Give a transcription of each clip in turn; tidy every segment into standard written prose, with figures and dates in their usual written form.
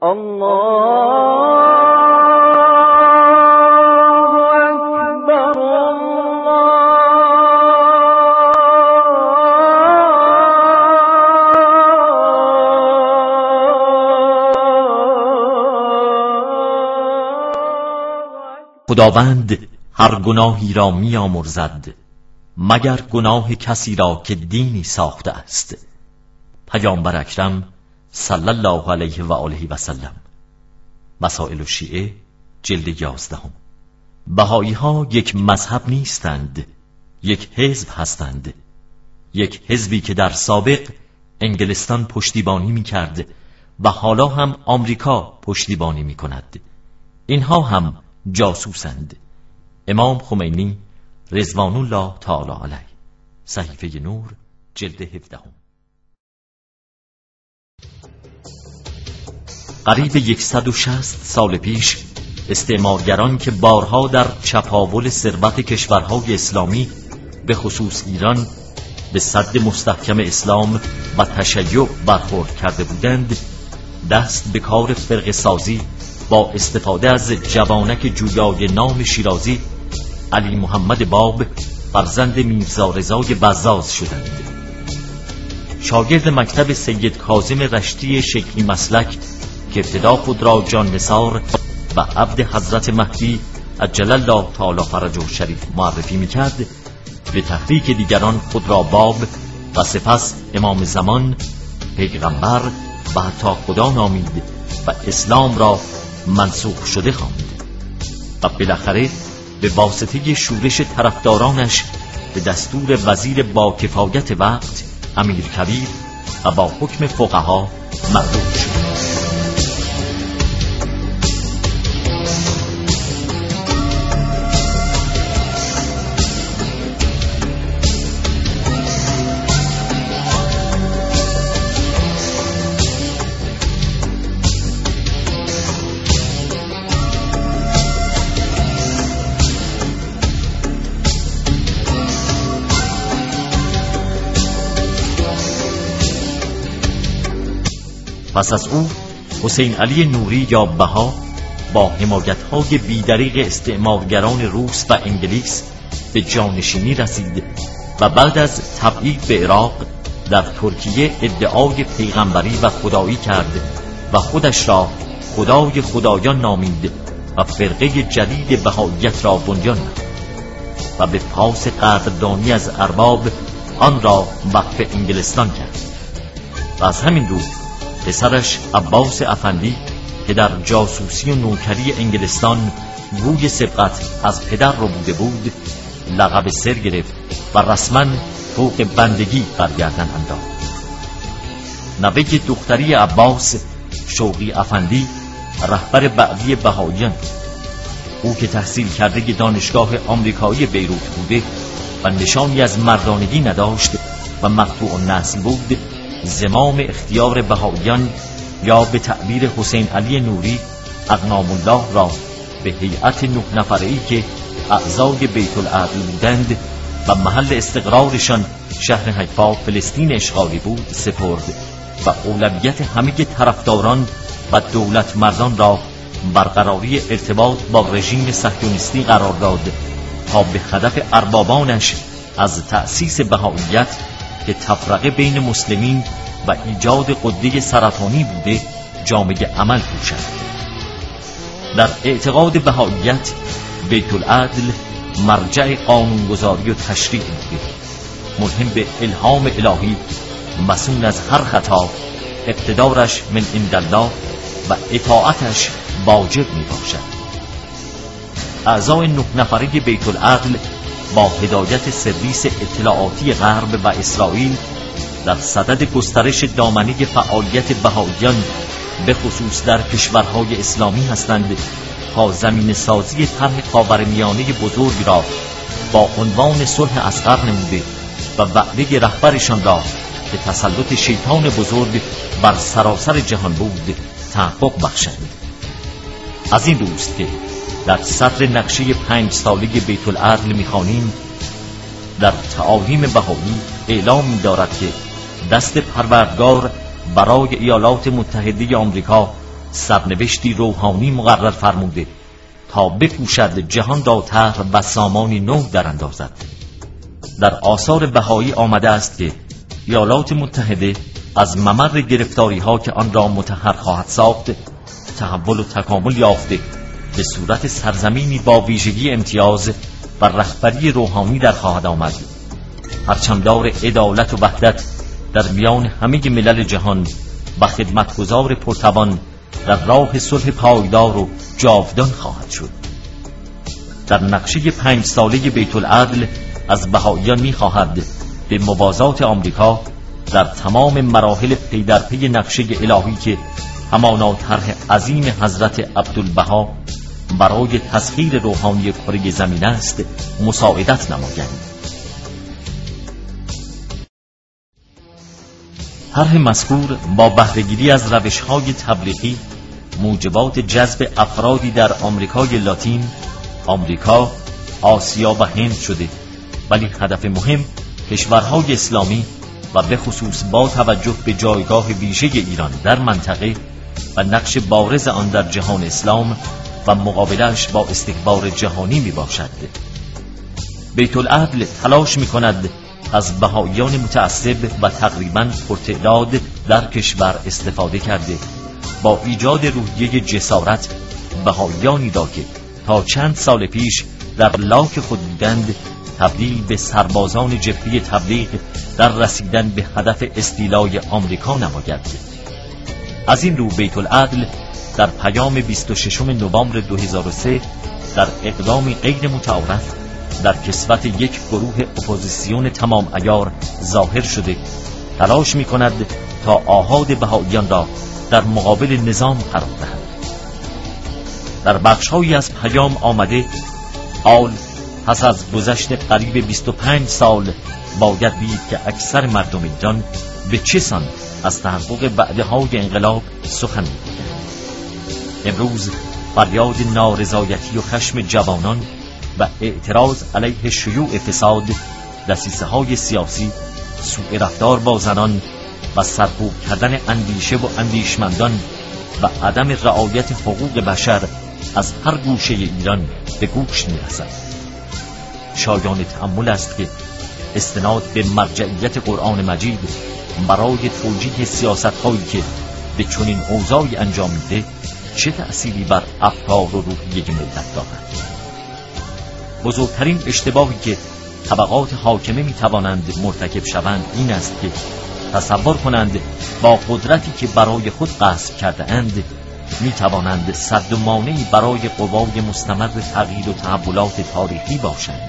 خداوند هر گناهی را می آمرزد مگر گناه کسی را که دینی ساخته است. پیامبر اکرم صلی الله علیه و آله و سلم. مسائل الشیعه جلد 11. بهایی ها یک مذهب نیستند، یک حزب هستند، یک حزبی که در سابق انگلستان پشتیبانی می کرد و حالا هم آمریکا پشتیبانی می کند. اینها هم جاسوسند. امام خمینی رضوان الله تعالی علیه. صحیفه نور جلد 17. قریب 160 سال پیش استعمارگران که بارها در چپاول ثروت کشورهای اسلامی به خصوص ایران به سد مستحکم اسلام و تشیع برخورد کرده بودند، دست به کار فرقه سازی با استفاده از جوانک جویای نام شیرازی علی محمد باب فرزند میرزا رضای بزاز شدند. شاگرد مکتب سید کاظم رشتی شیخی مسلک که ابتدا خود را جان نثار و عبد حضرت مهدی عجل الله تعالی فرجه الشریف معرفی میکرد، به تحریک دیگران خود را باب و سپس امام زمان، پیغمبر و حتی خدا نامید و اسلام را منسوخ شده خواند و بالاخره به واسطه شورش طرفدارانش به دستور وزیر با کفایت وقت امیر کبیر و با حکم فقها مردود شد. پس از او حسین علی نوری یا بها با حمایت‌های بیدریغ استعمارگران روس و انگلیس به جانشینی رسید و بعد از تبعید به عراق در ترکیه ادعای پیغمبری و خدایی کرد و خودش را خدای خدایان نامید و فرقه جدید بهائیت را بنیان نهاد و به پاس قدردانی از ارباب آن را وقف انگلستان کرد. و از همین رو پسرش عباس افندی که در جاسوسی و نوکری انگلستان گوی سبقت از پدر رو بوده بود، لقب سر گرفت و رسما فوق بندگی برگردن انداخت. نوه دختری عباس، شوقی افندی، رهبر بعدی بهائیان، او که تحصیل کرده دانشگاه آمریکایی بیروت بوده و نشانی از مردانگی نداشت و مقطوع النسل بود، زمام اختیار بهائیان یا به تعبیر حسین علی نوری اقنام الله را به هیئت 9 نفره‌ای که اعضای بیت العدل بودند و محل استقرارشان شهر حیفا فلسطین اشغالی بود سپرد و اولویت همه طرفداران و دولت مردان را برقراری ارتباط با رژیم صهیونیستی قرار داد تا به هدف اربابانش از تأسیس بهائیت که تفرقه بین مسلمین و ایجاد قده سرطانی بوده جامعه عمل پوشد. در اعتقاد بهائیت بیت العدل مرجع قانونگذاری و تشریع بوده، ملهم به الهام الهی، مسئول از هر خطا، اقتدارش من عند الله و اطاعتش واجب می باشد. اعضای 9 نفره بیت العدل با هدایت سرویس اطلاعاتی غرب و اسرائیل در صدد گسترش دامنه فعالیت بهائیان به خصوص در کشورهای اسلامی هستند تا زمین سازی طرح خاورمیانه بزرگ را با عنوان صلح اصغر نموده و وعده رهبرشان را که تسلط شیطان بزرگ بر سراسر جهان بود تحقق بخشند. از این روست که در صدر نقشه 5 ساله بیت العدل می‌خوانیم در تعالیم بهایی اعلام می‌دارد که دست پروردگار برای ایالات متحده آمریکا سرنوشتی روحانی مقرر فرموده تا بکوشد جهان را طرح و سامانی نو در اندازد. در آثار بهایی آمده است که ایالات متحده از ممر گرفتاری ها که آن را مطهر خواهد ساخت تحول و تکامل یافته به صورت سرزمینی با ویژگی امتیاز و رهبری روحانی در خواهد آمد، پرچمدار عدالت و وحدت در میان همه ملل جهان و خدمتگزار پرتوان در راه صلح پایدار و جاودان خواهد شد. در نقشه 5 ساله بیت العدل از بهائیان می‌خواهد به موازات آمریکا در تمام مراحل پی در پی نقشه الهی که همانا طرح عظیم حضرت عبدالبها برای تسخیر روحانی کره زمین است مساعدت نمایند. طرح مذکور با بهره‌گیری از روش‌های تبلیغی موجبات جذب افرادی در آمریکای لاتین، آمریکا، آسیا و هند شده، ولی هدف مهم کشورهای اسلامی و به خصوص با توجه به جایگاه ویژه ایران در منطقه و نقش بارز آن در جهان اسلام و مقابلش با استکبار جهانی می باشد. بیت العدل تلاش می کند از بهائیان متعصب و تقریباً پرتعداد در کشور استفاده کرده با ایجاد روحیه جسارت بهائیانی را که تا چند سال پیش در لاک خود بودند تبدیل به سربازان جبهه تبلیغ در رسیدن به هدف استیلای آمریکا نماید. از این رو بیت العدل در پیام 26 نوامبر 2003 در اقدامی غیر متعارف در کسوت یک گروه اپوزیسیون تمام عیار ظاهر شده تلاش می کند تا آحاد بهائیان را در مقابل نظام قرار دهد. در بخش‌هایی از پیام آمده حال پس از گذشت قریب 25 سال باید دید که اکثر مردم ایران به چه سان از تحقق وعده‌های انقلاب سخن می‌گویند. امروز فریاد نارضایتی و خشم جوانان و اعتراض علیه شیوع فساد، دسیسه‌های سیاسی، سوء رفتار با زنان و سرکوب کردن اندیشه و اندیشمندان و عدم رعایت حقوق بشر از هر گوشه ایران به گوش می‌رسد. شایان تأمل است که استناد به مرجعیت قرآن مجید برای توجیه سیاست‌هایی که به چنین اوضاعی انجام میده چه تأثیری بر افکار و روحیه ملت دارد. بزرگترین اشتباهی که طبقات حاکمه میتوانند مرتکب شوند این است که تصور کنند با قدرتی که برای خود غصب کرده اند میتوانند سد و مانعی برای قوای مستمر تغییر و تحولات تاریخی باشند.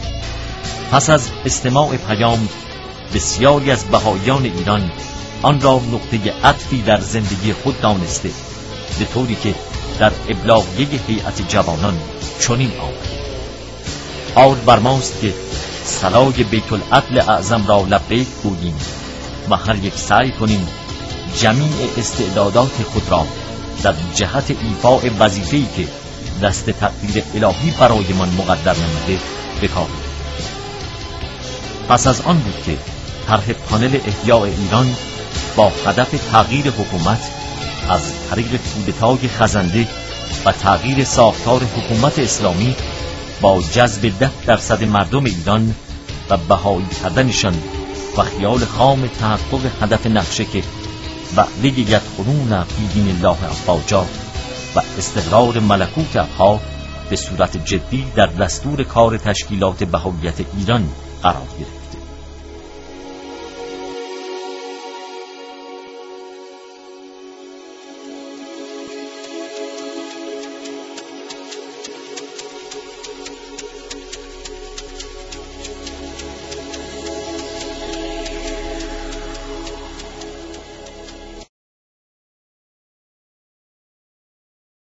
پس از استماع پیام بسیاری از بهائیان ایران آن را نقطه عطفی در زندگی خود دانسته، به طوری که در ابلاغیه هیئت جوانان چنین آمد: حال بر ماست که صلای بیت العدل اعظم را لبیک گوییم و هر یک سعی کنیم جمیع استعدادات خود را در جهت ایفاء وظیفه‌ای که دست تقدیر الهی برایمان مقدر نموده بکاریم. پس از آن بود که طرح پانل احیاء ایران با هدف تغییر حکومت از طریق کودتای خزنده و تغییر ساختار حکومت اسلامی با جذب 10% مردم ایران و بهایی کردنشان و خیال خام تحقق هدف نقشه که وعده یدخلون فی دین الله افواجا و استقرار ملکوت ابها به صورت جدی در دستور کار تشکیلات بهائیت ایران قرار گرفت.